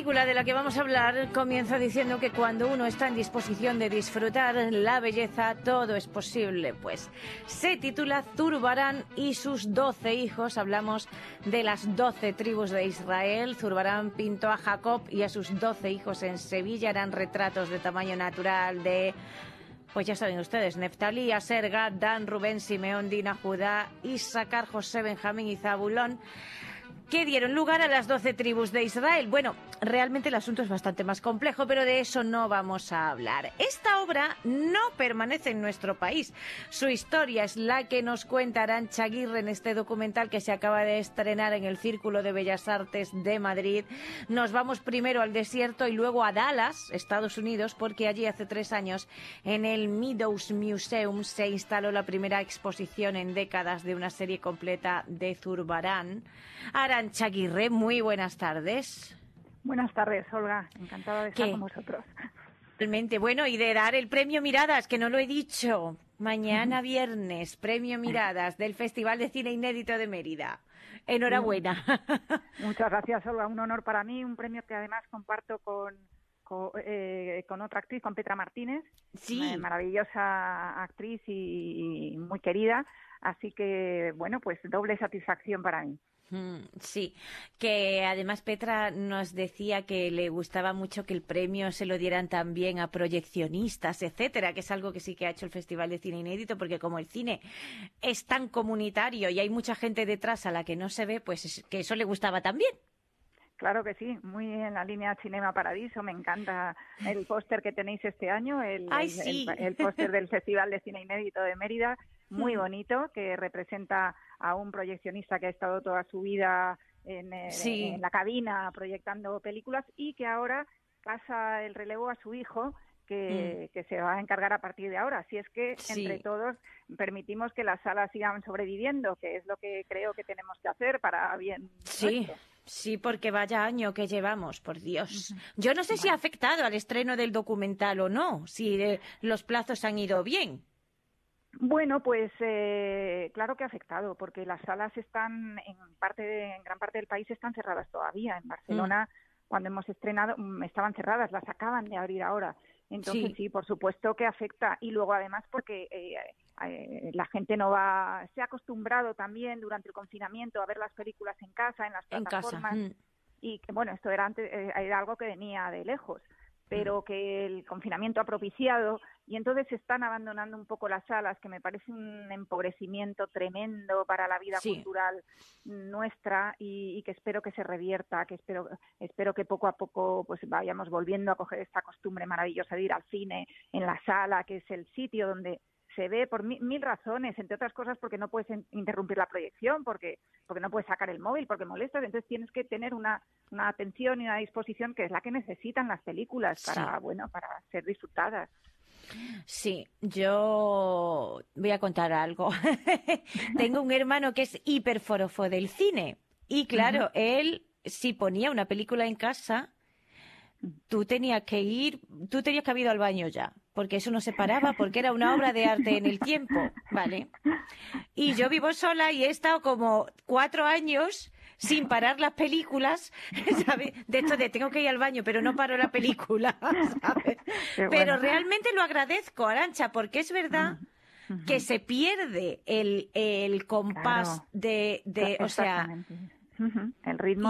película de la que vamos a hablar comienza diciendo que cuando uno está en disposición de disfrutar la belleza, todo es posible. Pues se titula Zurbarán y sus 12 hijos. Hablamos de las 12 tribus de Israel. Zurbarán pintó a Jacob y a sus 12 hijos en Sevilla. Eran retratos de tamaño natural de... Pues ya saben ustedes, Neftalí, Aser, Gad, Dan, Rubén, Simeón, Dina, Judá, Isaacar, José, Benjamín y Zabulón, que dieron lugar a las 12 tribus de Israel. Bueno, realmente el asunto es bastante más complejo, pero de eso no vamos a hablar. Esta obra no permanece en nuestro país. Su historia es la que nos cuenta Arantxa Aguirre en este documental que se acaba de estrenar en el Círculo de Bellas Artes de Madrid. Nos vamos primero al desierto y luego a Dallas, Estados Unidos, porque allí hace 3 años en el Meadows Museum se instaló la primera exposición en décadas de una serie completa de Zurbarán. Arantxa Aguirre, muy buenas tardes. Buenas tardes, Olga. Encantada de estar con vosotros. Realmente, bueno, y de dar el premio Miradas, que no lo he dicho. Mañana viernes, premio Miradas del Festival de Cine Inédito de Mérida. Enhorabuena. Muchas gracias, Olga. Un honor para mí, un premio que además comparto con otra actriz, con Petra Martínez. Sí. Maravillosa actriz y muy querida. Así que, bueno, pues doble satisfacción para mí. Sí, que además Petra nos decía que le gustaba mucho que el premio se lo dieran también a proyeccionistas, etcétera, que es algo que sí que ha hecho el Festival de Cine Inédito, porque como el cine es tan comunitario y hay mucha gente detrás a la que no se ve, pues que eso le gustaba también. Claro que sí, muy en la línea Cinema Paradiso. Me encanta el póster que tenéis este año, el póster del Festival de Cine Inédito de Mérida, muy bonito, que representa a un proyeccionista que ha estado toda su vida en la cabina proyectando películas y que ahora pasa el relevo a su hijo, que se va a encargar a partir de ahora. Así es que entre todos permitimos que las salas sigan sobreviviendo, que es lo que creo que tenemos que hacer para bien nuestro. Sí, porque vaya año que llevamos, por Dios. Yo no sé si ha afectado al estreno del documental o no, si los plazos han ido bien. Bueno, pues claro que ha afectado, porque las salas están en gran parte del país están cerradas todavía. En Barcelona, cuando hemos estrenado, estaban cerradas, las acaban de abrir ahora. Entonces sí, por supuesto que afecta. Y luego además porque la gente no se ha acostumbrado también durante el confinamiento a ver las películas en casa, en las plataformas. Y que bueno, esto era algo que venía de lejos, pero que el confinamiento ha propiciado y entonces se están abandonando un poco las salas, que me parece un empobrecimiento tremendo para la vida cultural nuestra y que espero que se revierta, que espero que poco a poco pues vayamos volviendo a coger esta costumbre maravillosa de ir al cine en la sala, que es el sitio donde se ve por mil razones, entre otras cosas porque no puedes interrumpir la proyección, porque no puedes sacar el móvil, porque molestas, entonces tienes que tener una atención y una disposición que es la que necesitan las películas para ser disfrutadas. Sí, yo voy a contar algo. Tengo un hermano que es hiperforofo del cine y claro, él si ponía una película en casa, tú tenías que haber ido al baño ya, porque eso no se paraba, porque era una obra de arte en el tiempo, ¿vale? Y yo vivo sola y he estado como 4 años sin parar las películas, ¿sabes? De hecho, tengo que ir al baño, pero no paro la película, ¿sabes? Pero realmente lo agradezco, Arantxa, porque es verdad que se pierde el compás o sea... El ritmo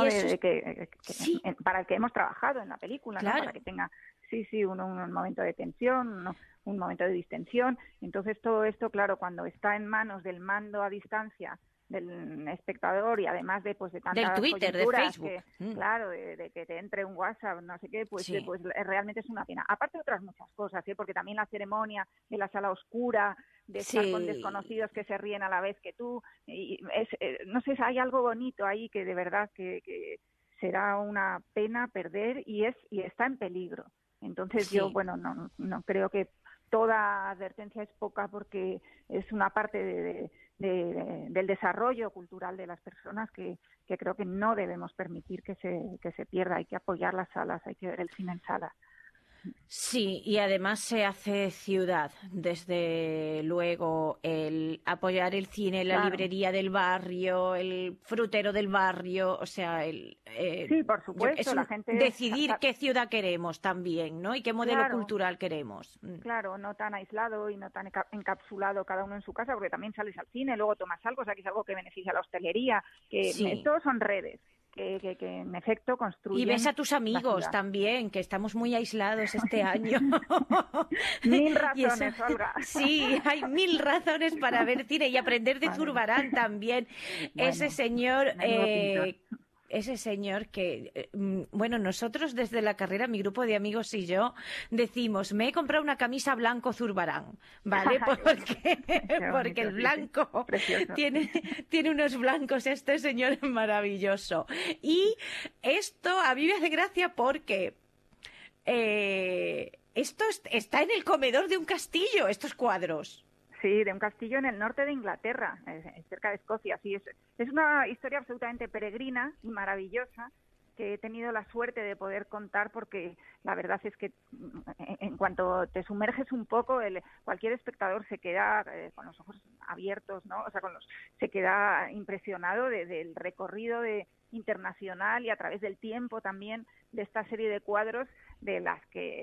para el que hemos trabajado en la película, claro. ¿no? Para que tenga un momento de tensión, un momento de distensión. Entonces todo esto, claro, cuando está en manos del mando a distancia del espectador y además de tantas del Twitter, de Facebook, claro, de que te entre un WhatsApp, no sé qué, pues realmente es una pena. Aparte de otras muchas cosas, porque también la ceremonia de la sala oscura, de estar con desconocidos que se ríen a la vez que tú, y no sé, hay algo bonito ahí que de verdad que será una pena perder y está en peligro. Entonces yo, no creo que toda advertencia es poca, porque es una parte del desarrollo cultural de las personas que creo que no debemos permitir que se pierda. Hay que apoyar las salas, hay que ver el cine en sala. Sí, y además se hace ciudad. Desde luego, el apoyar el cine, la Claro. librería del barrio, el frutero del barrio, o sea, Sí, por es supuesto, la gente, decidir qué ciudad queremos también, ¿no? Y qué modelo claro, cultural queremos. claro, no tan aislado y no tan encapsulado cada uno en su casa, porque también sales al cine, luego tomas algo, o sea, que es algo que beneficia a la hostelería, que Sí. todos son redes que en efecto Y ves construyen a tus la amigos ciudad. también, que estamos muy aislados este año. Mil Y eso, razones, Olga. sí, hay mil razones para ver cine y aprender de Madre Zurbarán mía. también. Ese Bueno, señor, menudo pintor. ese señor que, bueno, nosotros desde la carrera, mi grupo de amigos y yo, decimos, me he comprado una camisa blanco Zurbarán, ¿vale? Qué bonito, qué Porque bonito, el sí, sí, blanco precioso. tiene unos blancos, este señor es maravilloso. Y esto a mí me hace gracia porque está en el comedor de un castillo, estos cuadros. Sí, de un castillo en el norte de Inglaterra, cerca de Escocia. Sí, es una historia absolutamente peregrina y maravillosa que he tenido la suerte de poder contar porque la verdad es que en cuanto te sumerges un poco, cualquier espectador se queda con los ojos abiertos, ¿no? O sea, se queda impresionado del recorrido internacional y a través del tiempo también de esta serie de cuadros de la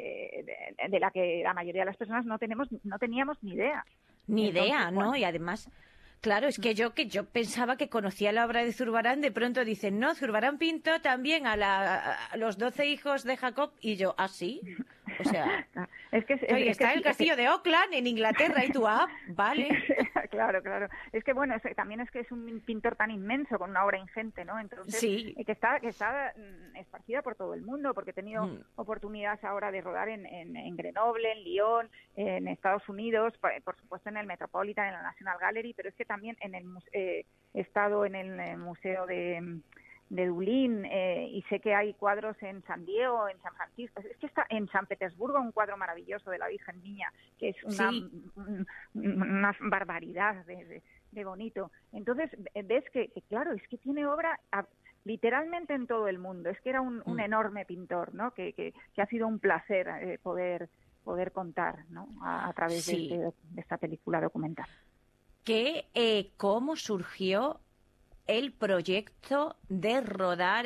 que la mayoría de las personas no teníamos ni idea. Ni Entonces, idea, ¿no? bueno, Y además, claro, es que yo pensaba que conocía la obra de Zurbarán, de pronto dicen, no, Zurbarán pintó también a los 12 hijos de Jacob, y yo, ¿ah, sí? O sea, es que y está en el castillo de Auckland, en Inglaterra, y tú, ah, vale. claro, claro. Es que bueno, también es que es un pintor tan inmenso con una obra ingente, ¿no? Entonces, Sí. que está esparcida por todo el mundo, porque he tenido Mm. oportunidades ahora de rodar en Grenoble, en Lyon, en Estados Unidos, por supuesto en el Metropolitan, en la National Gallery, pero es que también he estado en el Museo de Dublín, y sé que hay cuadros en San Diego, en San Francisco. Es que está en San Petersburgo un cuadro maravilloso de la Virgen Niña, que es Sí. una barbaridad de bonito. Entonces, ves que, claro, es que tiene obra literalmente en todo el mundo. Es que era un enorme pintor, ¿no? Que ha sido un placer poder contar, ¿no? A través Sí. de esta película documental. ¿Cómo surgió el proyecto de rodar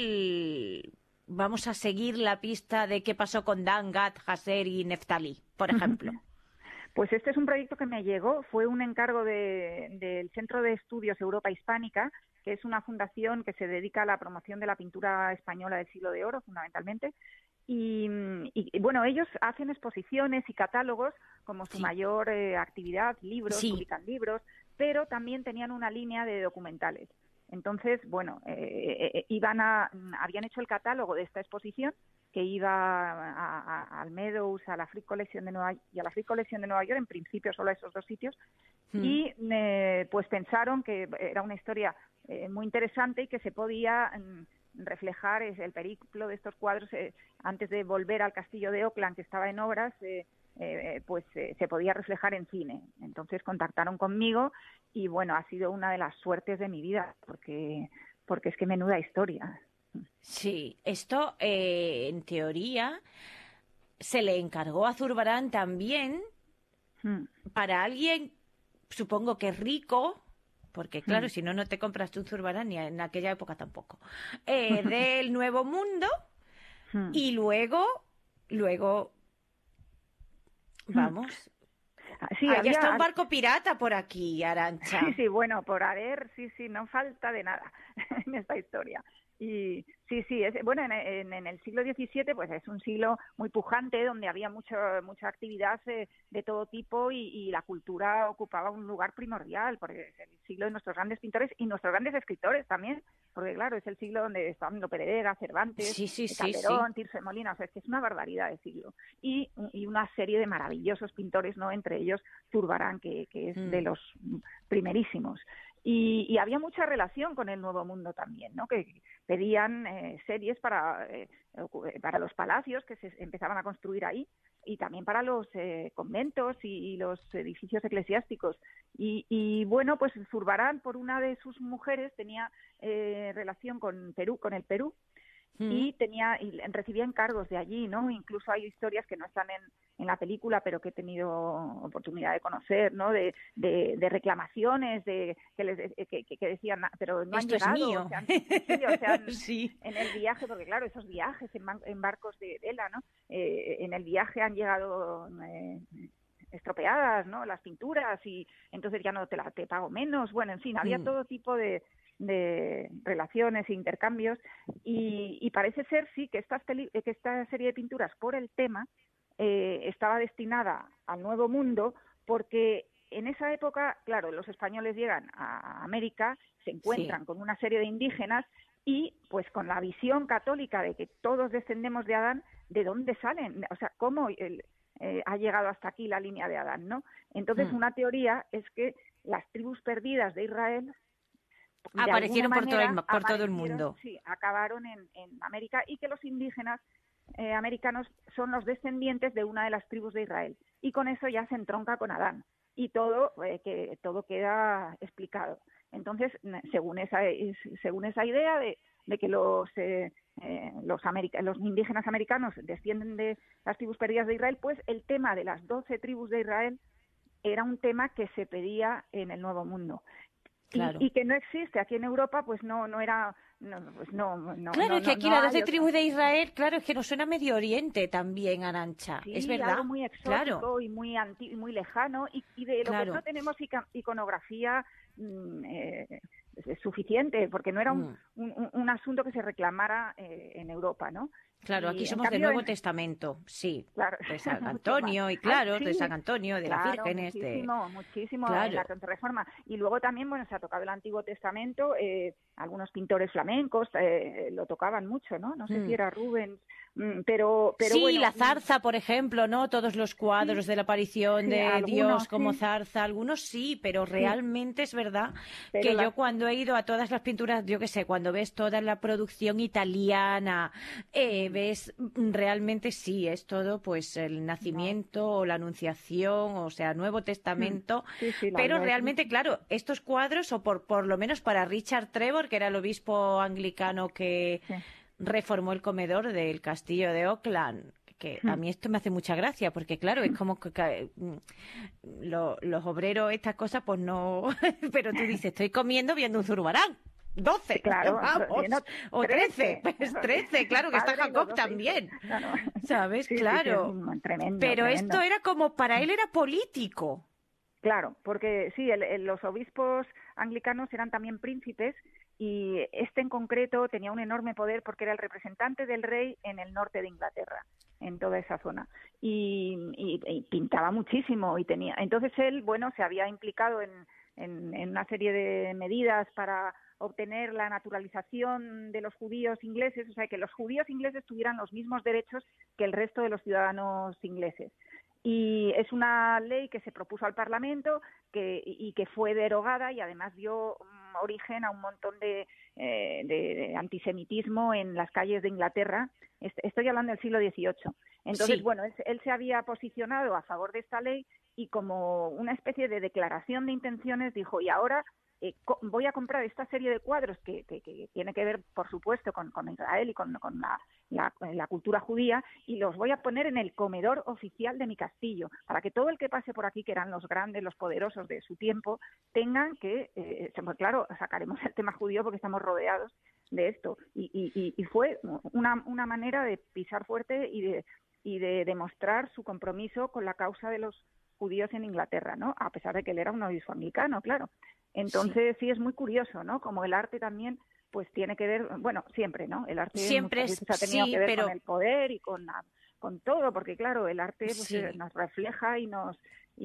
vamos a seguir la pista de qué pasó con Dan, Gad, Haser y Neftali, por ejemplo? Pues este es un proyecto que me llegó, fue un encargo del Centro de Estudios Europa Hispánica, que es una fundación que se dedica a la promoción de la pintura española del Siglo de Oro, fundamentalmente. Y bueno, ellos hacen exposiciones y catálogos como su Sí. mayor actividad, libros, Sí. publican libros, pero también tenían una línea de documentales. Entonces, bueno, habían hecho el catálogo de esta exposición que iba al Meadows, a la Frick Collection de Nueva York, en principio solo a esos dos sitios, y pues pensaron que era una historia muy interesante y que se podía reflejar el periplo de estos cuadros antes de volver al castillo de Auckland, que estaba en obras, se podía reflejar en cine. Entonces contactaron conmigo y bueno, ha sido una de las suertes de mi vida, porque es que menuda historia. Sí, esto en teoría se le encargó a Zurbarán también para alguien, supongo que rico, porque claro, si no, no te compras tú un Zurbarán, ni en aquella época tampoco, del Nuevo Mundo, y luego, vamos, Sí, está un barco pirata por aquí, Arantxa. Sí, bueno, por haber, sí, no falta de nada en esta historia. Y sí, bueno, en el siglo XVII, pues es un siglo muy pujante, donde había mucha actividad de todo tipo y la cultura ocupaba un lugar primordial, porque es el siglo de nuestros grandes pintores y nuestros grandes escritores también, porque claro, es el siglo donde estaban Lope de Vega, Cervantes, Calderón, Tirso de Molina, o sea, es que es una barbaridad de siglo. Y una serie de maravillosos pintores, ¿no? Entre ellos Zurbarán, que es de los primerísimos. Y había mucha relación con el Nuevo Mundo también, ¿no? Que pedían series para los palacios que se empezaban a construir ahí y también para los conventos y los edificios eclesiásticos. Y bueno, pues Zurbarán, por una de sus mujeres, tenía relación con el Perú. y recibía encargos de allí, ¿no? Incluso hay historias que no están en la película, pero que he tenido oportunidad de conocer, ¿no? De reclamaciones, que decían, pero no han Esto es llegado, mío. Sí. En el viaje, porque claro, esos viajes en barcos de vela, ¿no? En el viaje han llegado estropeadas, ¿no? Las pinturas, y entonces ya no te pago menos. Bueno, en fin, había todo tipo de relaciones e intercambios, y parece ser, sí, que esta serie de pinturas, por el tema, estaba destinada al Nuevo Mundo, porque en esa época, claro, los españoles llegan a América, se encuentran con una serie de indígenas, y pues con la visión católica de que todos descendemos de Adán, ¿de dónde salen? O sea, ¿cómo ha llegado hasta aquí la línea de Adán, ¿no? Entonces, una teoría es que las tribus perdidas de Israel aparecieron por todo el mundo. Sí, acabaron en América, y que los indígenas americanos son los descendientes de una de las tribus de Israel. Y con eso ya se entronca con Adán. Y todo queda explicado. Entonces, según esa idea de que los indígenas americanos descienden de las tribus perdidas de Israel, pues el tema de las 12 tribus de Israel era un tema que se pedía en el Nuevo Mundo. Claro. Y que no existe aquí en Europa, pues no era... Claro, es que aquí las 12 tribus de Israel, claro, es que nos suena Medio Oriente también, Arantxa, sí, es verdad. Algo muy exótico, y muy muy lejano, y de lo que no tenemos iconografía suficiente, porque no era un asunto que se reclamara en Europa, ¿no? Claro, aquí somos del Nuevo Testamento, sí, claro, de San Antonio, y claro, de San Antonio, de las vírgenes. Muchísimo en la Contrarreforma. Y luego también, bueno, se ha tocado el Antiguo Testamento, algunos pintores flamencos lo tocaban mucho, ¿no? No sé si era Rubens, pero sí, bueno, la zarza, por ejemplo, ¿no? Todos los cuadros de la aparición de Dios como zarza, algunos sí, pero realmente es verdad que yo cuando he ido a todas las pinturas, yo qué sé, cuando ves toda la producción italiana, ves realmente sí, es todo pues el nacimiento o la anunciación, o sea, Nuevo Testamento, pero realmente, claro, estos cuadros, o por lo menos para Richard Trevor, que era el obispo anglicano que reformó el comedor del castillo de Auckland, que a mí esto me hace mucha gracia, porque claro, es como que los obreros, estas cosas, pues no, pero tú dices, estoy comiendo viendo un zurbarán. 12, claro, vamos, o 13, pues 13, claro, que está Jacob también, ¿sabes? Claro, tremendo, pero esto era como, para él era político. Claro, porque sí, los obispos anglicanos eran también príncipes, y este en concreto tenía un enorme poder porque era el representante del rey en el norte de Inglaterra, en toda esa zona, y pintaba muchísimo, y entonces él, bueno, se había implicado en una serie de medidas para obtener la naturalización de los judíos ingleses, o sea, que los judíos ingleses tuvieran los mismos derechos que el resto de los ciudadanos ingleses. Y es una ley que se propuso al Parlamento y que fue derogada, y además dio origen a un montón de antisemitismo en las calles de Inglaterra. Estoy hablando del siglo XVIII. Entonces, bueno, él se había posicionado a favor de esta ley, y como una especie de declaración de intenciones dijo, y ahora voy a comprar esta serie de cuadros que tiene que ver, por supuesto, con Israel y con la cultura judía, y los voy a poner en el comedor oficial de mi castillo, para que todo el que pase por aquí, que eran los grandes, los poderosos de su tiempo, tengan que, claro, sacaremos el tema judío porque estamos rodeados de esto. Y fue una manera de pisar fuerte y de demostrar su compromiso con la causa de los judíos en Inglaterra, ¿no? A pesar de que él era un obispo anglicano, claro. Entonces sí es muy curioso, ¿no? Como el arte también pues tiene que ver, bueno, siempre, ¿no? El arte siempre ha tenido que ver con el poder y con todo, porque claro, el arte pues, nos refleja y nos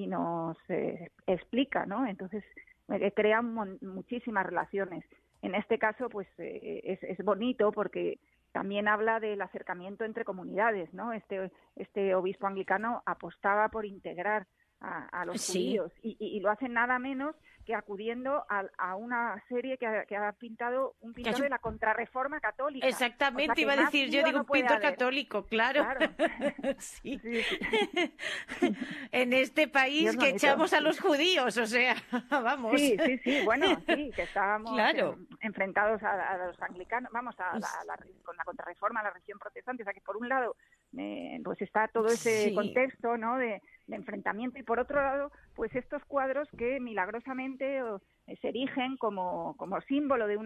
explica, ¿no? Entonces crea muchísimas relaciones. En este caso, pues es bonito porque también habla del acercamiento entre comunidades, ¿no? Este obispo anglicano apostaba por integrar a los judíos, y lo hacen nada menos que acudiendo a una serie que ha pintado un pintor de la Contrarreforma católica. Exactamente, o sea, que iba a más decir yo, lío digo, no un puede pintor haber. católico, claro. Claro. Sí. Sí, sí. En este Y país es que bonito. echamos a los judíos, o sea, vamos. Sí, bueno, sí, que estábamos Claro. enfrentados a los anglicanos, vamos, con la Contrarreforma, a la religión protestante, o sea que por un lado pues está todo ese Sí. contexto, ¿no?, de enfrentamiento, y por otro lado pues estos cuadros que milagrosamente se erigen como símbolo de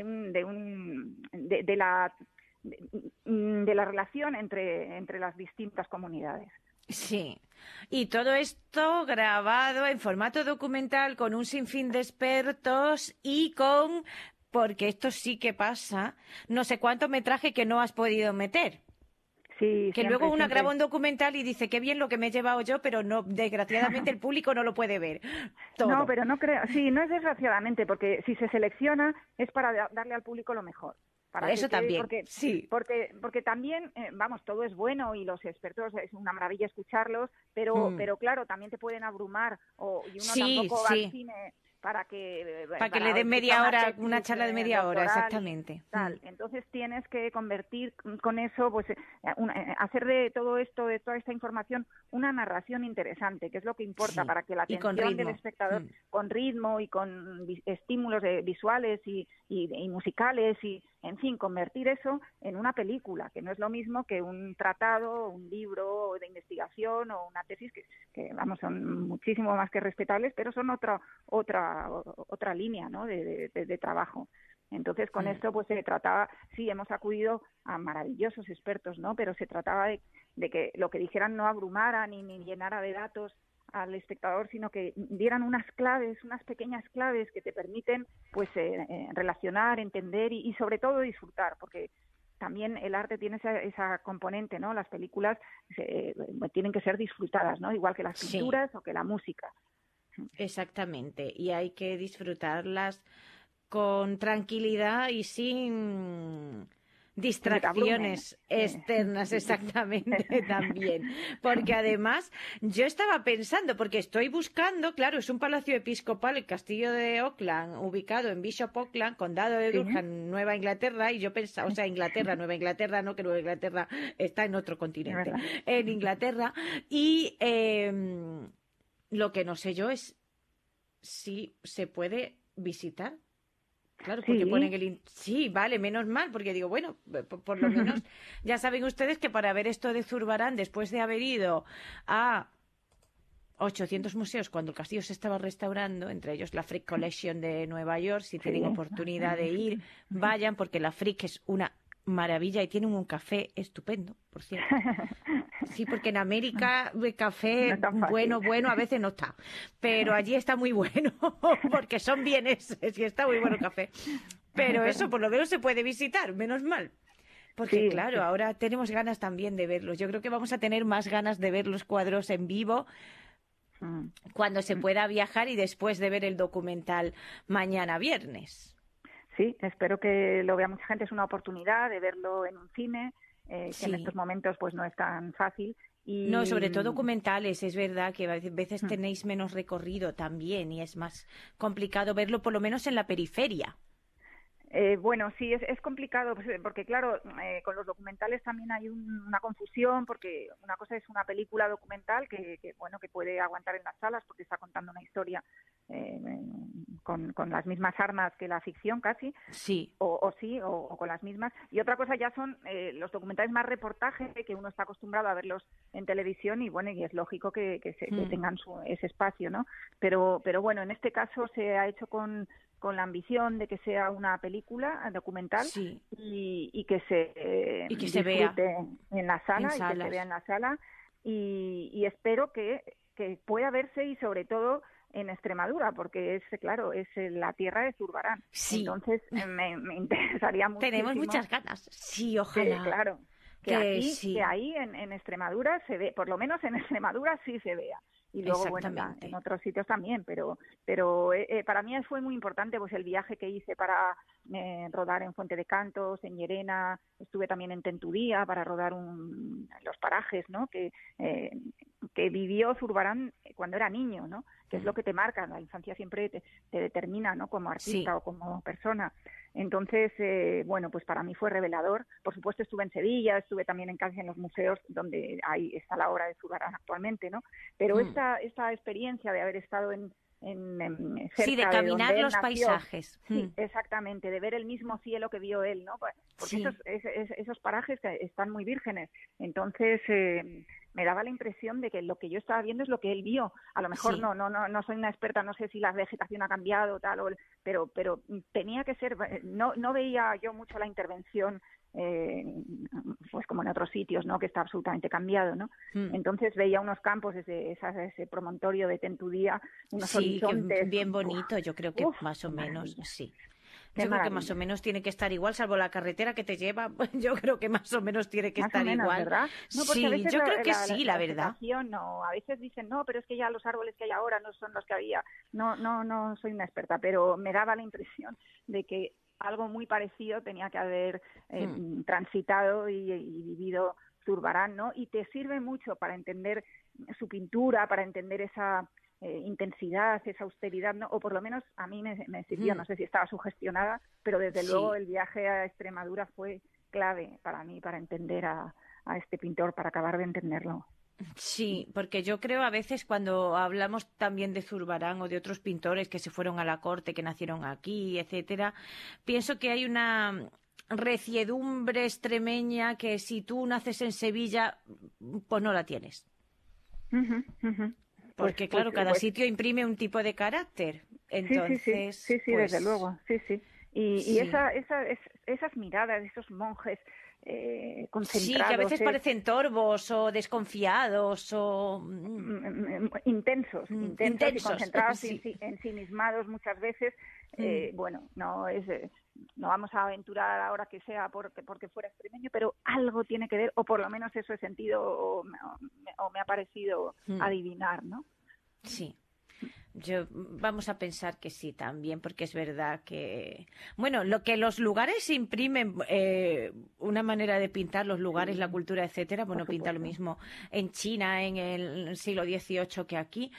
la relación entre las distintas comunidades. Sí, y todo esto grabado en formato documental con un sinfín de expertos y porque esto sí que pasa, no sé cuánto metraje que no has podido meter. Sí, Que luego una graba un documental y dice, qué bien lo que me he llevado yo, pero no, desgraciadamente el público no lo puede ver todo. No, pero no creo, sí, no es desgraciadamente, porque si se selecciona es para darle al público lo mejor. Para Eso también, sí. Porque también, vamos, todo es bueno y los expertos es una maravilla escucharlos, pero claro, también te pueden abrumar y uno tampoco va al cine para que le den media hora, tesis, una charla de media hora, exactamente. Tal. Entonces tienes que convertir con eso, pues hacer de todo esto, de toda esta información, una narración interesante, que es lo que importa para que la atención del espectador, con ritmo y con estímulos visuales y musicales y, en fin, convertir eso en una película, que no es lo mismo que un tratado, un libro de investigación o una tesis que vamos, son muchísimo más que respetables, pero son otra línea, ¿no?, de trabajo. Entonces, con esto pues se trataba, sí, hemos acudido a maravillosos expertos, ¿no?, pero se trataba de que lo que dijeran no abrumara ni llenara de datos al espectador, sino que dieran unas claves, unas pequeñas claves que te permiten pues relacionar, entender y sobre todo disfrutar, porque también el arte tiene esa componente, ¿no? Las películas tienen que ser disfrutadas, ¿no? Igual que las pinturas o que la música. Exactamente, y hay que disfrutarlas con tranquilidad y sin distracciones externas, exactamente, también. Porque además, yo estaba pensando, porque estoy buscando, claro, es un palacio episcopal, el castillo de Auckland, ubicado en Bishop Auckland, condado de Durham, Nueva Inglaterra, y yo pensaba, o sea, Inglaterra, Nueva Inglaterra, no, que Nueva Inglaterra está en otro continente, en Inglaterra, y lo que no sé yo es si se puede visitar. Claro, porque ponen Sí, vale, menos mal, porque digo, bueno, por lo menos ya saben ustedes que para ver esto de Zurbarán, después de haber ido a 800 museos cuando el castillo se estaba restaurando, entre ellos la Frick Collection de Nueva York, si tienen oportunidad de ir, vayan, porque la Frick es una maravilla y tiene un café estupendo, por cierto. Sí, porque en América el café bueno a veces no está, pero allí está muy bueno, porque son bienes y está muy bueno el café. Pero eso por lo menos se puede visitar, menos mal. Porque claro, ahora tenemos ganas también de verlos. Yo creo que vamos a tener más ganas de ver los cuadros en vivo cuando se pueda viajar y después de ver el documental mañana viernes. Sí, espero que lo vea mucha gente. Es una oportunidad de verlo en un cine, que en estos momentos pues no es tan fácil. No, sobre todo documentales, es verdad que a veces tenéis menos recorrido también y es más complicado verlo, por lo menos en la periferia. Bueno, sí, es complicado, porque claro, con los documentales también hay una confusión, porque una cosa es una película documental que puede aguantar en las salas porque está contando una historia con las mismas armas que la ficción casi, o con las mismas, y otra cosa ya son los documentales más reportaje, que uno está acostumbrado a verlos en televisión y bueno, y es lógico que tengan ese espacio, ¿no? Pero bueno, en este caso se ha hecho con la ambición de que sea una película documental y que se disfrute en la sala y que se vea en la sala y espero que pueda verse y sobre todo en Extremadura, porque es la tierra de Zurbarán. Entonces me interesaría muchísimo. Tenemos muchas ganas. Sí, ojalá. Claro. Que ahí en Extremadura se ve, por lo menos en Extremadura sí se vea. Y luego, bueno, en otros sitios también, pero para mí fue muy importante pues el viaje que hice para rodar en Fuente de Cantos, en Llerena, estuve también en Tentudía para rodar los parajes, ¿no? Que que vivió Zurbarán cuando era niño, ¿no? Que es lo que te marca, la infancia siempre te determina, ¿no? Como artista o como persona. Entonces, bueno, pues para mí fue revelador. Por supuesto estuve en Sevilla, estuve también en casi en los museos donde ahí está la obra de Zurbarán actualmente, ¿no? Pero esta experiencia de haber estado cerca sí, de caminar de los nació, paisajes. sí, exactamente, de ver el mismo cielo que vio él, ¿no? Porque esos parajes que están muy vírgenes. Entonces, me daba la impresión de que lo que yo estaba viendo es lo que él vio. A lo mejor no soy una experta, no sé si la vegetación ha cambiado tal, pero tenía que ser, no veía yo mucho la intervención pues como en otros sitios, ¿no? Que está absolutamente cambiado, ¿no? Entonces veía unos campos desde ese promontorio de Tentudía, unos horizontes. Que bien bonito, yo creo que más o menos, sí. Yo creo que más o menos tiene que estar igual, salvo la carretera que te lleva, yo creo que más o menos tiene que estar igual. ¿Verdad? No, porque a veces yo creo que sí, la verdad. No, a veces dicen, no, pero es que ya los árboles que hay ahora no son los que había. No soy una experta, pero me daba la impresión de que algo muy parecido tenía que haber transitado y vivido Zurbarán, ¿no? Y te sirve mucho para entender su pintura, para entender esa intensidad, esa austeridad, ¿no? O por lo menos a mí me sirvió, no sé si estaba sugestionada, pero desde luego el viaje a Extremadura fue clave para mí, para entender a este pintor, para acabar de entenderlo. Sí, porque yo creo a veces cuando hablamos también de Zurbarán o de otros pintores que se fueron a la corte, que nacieron aquí, etcétera, pienso que hay una reciedumbre extremeña que si tú naces en Sevilla, pues no la tienes. Porque claro, cada sitio imprime un tipo de carácter. Entonces, sí, pues, desde luego, sí. Y esas miradas de esos monjes concentrados. Sí, que a veces parecen torvos o desconfiados o intensos y concentrados, ensimismados muchas veces. Bueno, no vamos a aventurar ahora que sea porque fuera extremeño, pero algo tiene que ver, o por lo menos eso he sentido o me ha parecido adivinar, ¿no? Sí. Vamos a pensar que sí también, porque es verdad que, bueno, lo que los lugares imprimen, una manera de pintar los lugares, la cultura, etcétera, bueno, pinta lo mismo en China en el siglo XVIII que aquí,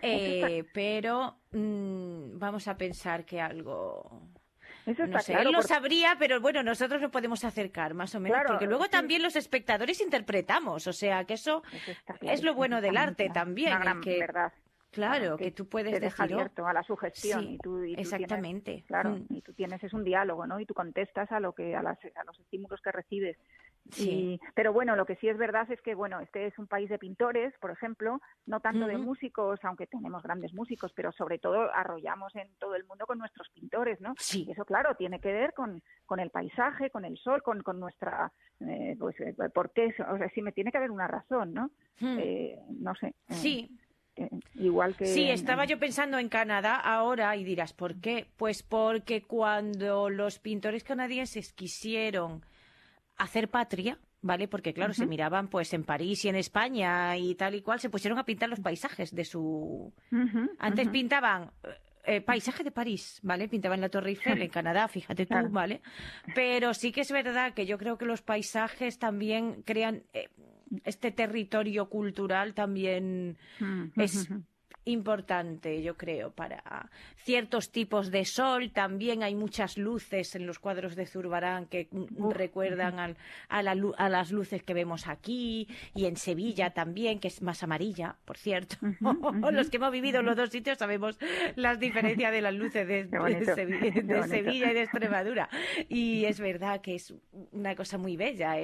pero vamos a pensar que algo... Eso está no sé, claro, él lo sabría, pero bueno, nosotros nos podemos acercar más o menos, claro, porque luego también los espectadores interpretamos, o sea, que eso es lo bueno del arte también. Una gran verdad. Claro, que tú puedes te deja decir, abierto a la sugestión y tú exactamente. Tienes, y tú tienes, es un diálogo, ¿no? Y tú contestas a los estímulos que recibes. Sí. Pero bueno, lo que sí es verdad es que, bueno, este es un país de pintores, por ejemplo, no tanto de músicos, aunque tenemos grandes músicos, pero sobre todo arrollamos en todo el mundo con nuestros pintores, ¿no? Sí. Y eso, claro, tiene que ver con el paisaje, con el sol, con nuestra... ¿por qué? O sea, sí me tiene que haber una razón, ¿no? No sé. Sí. Igual que... Sí, estaba yo pensando en Canadá ahora y dirás, ¿por qué? Pues porque cuando los pintores canadienses quisieron hacer patria, ¿vale? Porque claro, se miraban pues en París y en España y tal y cual, se pusieron a pintar los paisajes de su... Antes pintaban... paisaje de París, ¿vale? Pintaban la Torre Eiffel en Canadá, fíjate tú, ¿vale? Pero sí que es verdad que yo creo que los paisajes también crean... este territorio cultural también es importante, yo creo, para ciertos tipos de sol. También hay muchas luces en los cuadros de Zurbarán que recuerdan a las luces que vemos aquí, y en Sevilla también, que es más amarilla, por cierto. Los que hemos vivido en los dos sitios sabemos las diferencias de las luces de Sevilla y de Extremadura. Y es verdad que es una cosa muy bella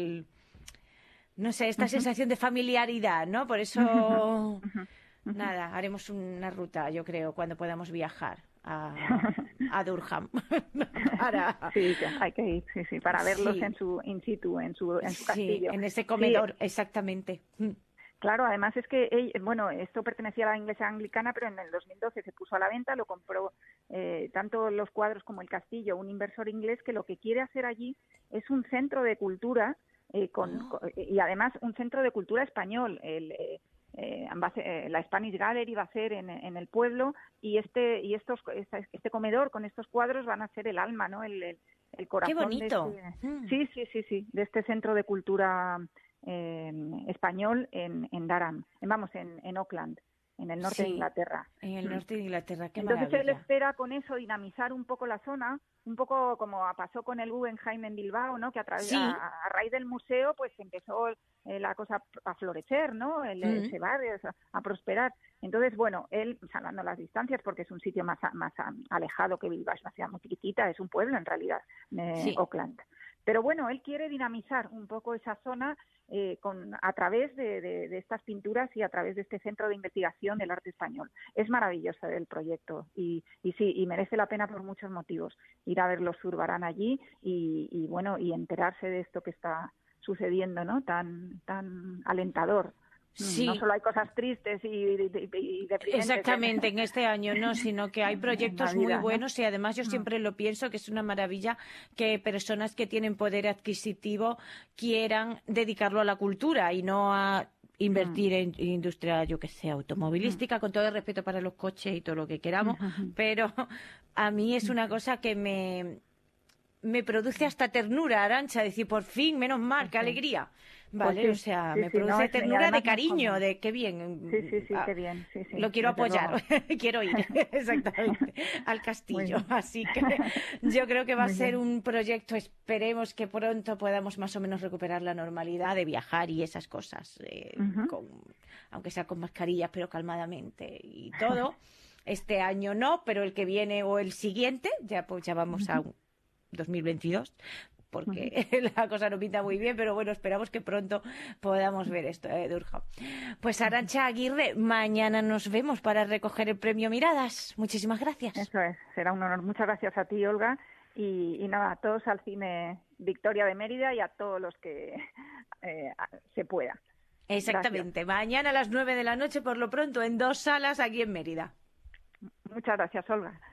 no sé, esta sensación de familiaridad, ¿no? Por eso, nada, haremos una ruta, yo creo, cuando podamos viajar a Durham. Sí, hay que ir, sí, para verlos en su in situ, en su castillo. En ese comedor, exactamente. Claro, además es que, bueno, esto pertenecía a la Iglesia Anglicana, pero en el 2012 se puso a la venta, lo compró tanto los cuadros como el castillo, un inversor inglés que lo que quiere hacer allí es un centro de cultura, y además un centro de cultura español. La Spanish Gallery va a ser en el pueblo, y este comedor con estos cuadros van a ser el alma, ¿no? El corazón. ¡Qué bonito! Sí, de este centro de cultura español en Durham, en Auckland, en el norte de Inglaterra. En el norte de Inglaterra, qué Entonces maravilla. él espera con eso dinamizar un poco la zona, un poco como pasó con el Guggenheim en Bilbao, ¿no? Que a raíz del museo pues empezó la cosa a florecer, ¿no? Ese barrio a prosperar. Entonces, bueno, él, salvando las distancias, porque es un sitio más alejado que Bilbao, es una ciudad muy chiquitita, es un pueblo en realidad, Auckland. Pero bueno, él quiere dinamizar un poco esa zona a través de estas pinturas y a través de este centro de investigación del arte español. Es maravilloso el proyecto y sí, y merece la pena por muchos motivos. Ir a ver los Zurbarán allí y bueno, y enterarse de esto que está sucediendo, ¿no? Tan alentador. Sí. No solo hay cosas tristes y deprimentes. Exactamente, en este año no, sino que hay proyectos muy buenos, ¿no? Y además yo siempre lo pienso que es una maravilla que personas que tienen poder adquisitivo quieran dedicarlo a la cultura y no a invertir en industria, yo que sé, automovilística, con todo el respeto para los coches y todo lo que queramos, pero a mí es una cosa que me produce hasta ternura, Arantxa, decir, por fin, menos mal, qué alegría. Vale, pues sí, o sea, sí, me produce no, ternura de cariño, de qué bien. Sí, qué bien. Sí, lo quiero apoyar, quiero ir exactamente al castillo. Así que yo creo que va a ser un proyecto, esperemos que pronto podamos más o menos recuperar la normalidad de viajar y esas cosas, aunque sea con mascarillas, pero calmadamente y todo. Este año no, pero el que viene o el siguiente, ya vamos a 2022, porque la cosa no pinta muy bien, pero bueno, esperamos que pronto podamos ver esto, Durja. Pues Arantxa Aguirre, mañana nos vemos para recoger el premio Miradas. Muchísimas gracias. Eso es, será un honor. Muchas gracias a ti, Olga, y nada, a todos al Cine Victoria de Mérida y a todos los que se pueda. Exactamente, mañana a las 9 de la noche, por lo pronto, en 2 salas aquí en Mérida. Muchas gracias, Olga.